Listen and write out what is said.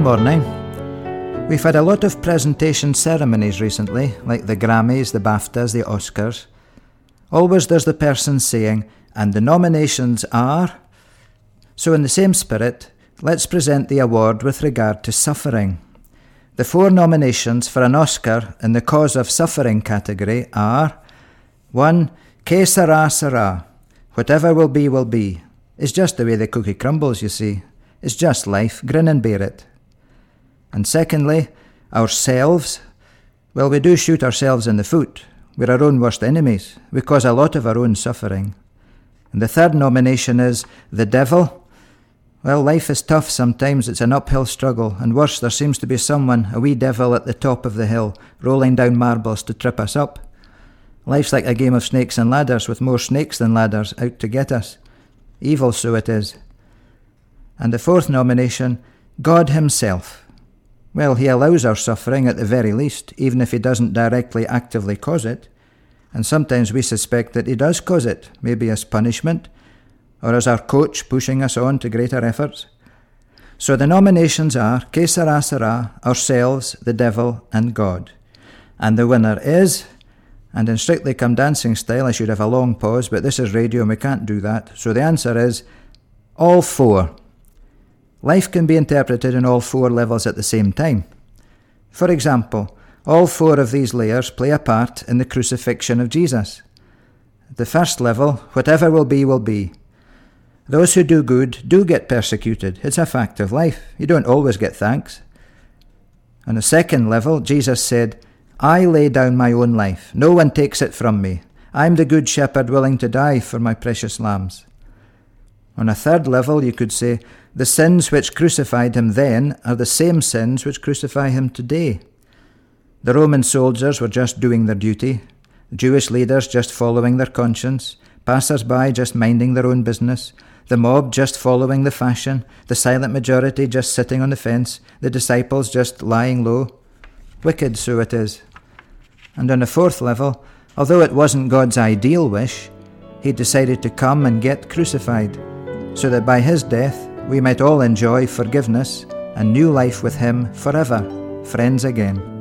morning. We've had a lot of presentation ceremonies recently, like the Grammys, the BAFTAs, the Oscars. Always there's the person saying, and the nominations are... So in the same spirit, let's present the award with regard to suffering. The 4 nominations for an Oscar in the cause of suffering category are 1. Que sera, sera. Whatever will be, will be. It's just the way the cookie crumbles, you see. It's just life. Grin and bear it. And secondly, ourselves. Well, we do shoot ourselves in the foot. We're our own worst enemies. We cause a lot of our own suffering. And the 3rd nomination is the devil. Well, life is tough sometimes. It's an uphill struggle. And worse, there seems to be someone, a wee devil at the top of the hill, rolling down marbles to trip us up. Life's like a game of snakes and ladders, with more snakes than ladders out to get us. Evil, so it is. And the 4th nomination, God himself. Well, he allows our suffering at the very least, even if he doesn't directly actively cause it. And sometimes we suspect that he does cause it, maybe as punishment, or as our coach pushing us on to greater efforts. So the nominations are Que sera, sera, ourselves, the devil, and God. And the winner is... And in Strictly Come Dancing style, I should have a long pause, but this is radio and we can't do that. So the answer is all 4. Life can be interpreted in all 4 levels at the same time. For example, all 4 of these layers play a part in the crucifixion of Jesus. At the first level, whatever will be, will be. Those who do good do get persecuted. It's a fact of life. You don't always get thanks. On the second level, Jesus said, I lay down my own life. No one takes it from me. I'm the good shepherd willing to die for my precious lambs. On a third level, you could say, the sins which crucified him then are the same sins which crucify him today. The Roman soldiers were just doing their duty, the Jewish leaders just following their conscience, passers-by just minding their own business, the mob just following the fashion, the silent majority just sitting on the fence, the disciples just lying low. Wicked, so it is. And on the 4th level, although it wasn't God's ideal wish, he decided to come and get crucified, so that by his death we might all enjoy forgiveness and new life with him forever, friends again.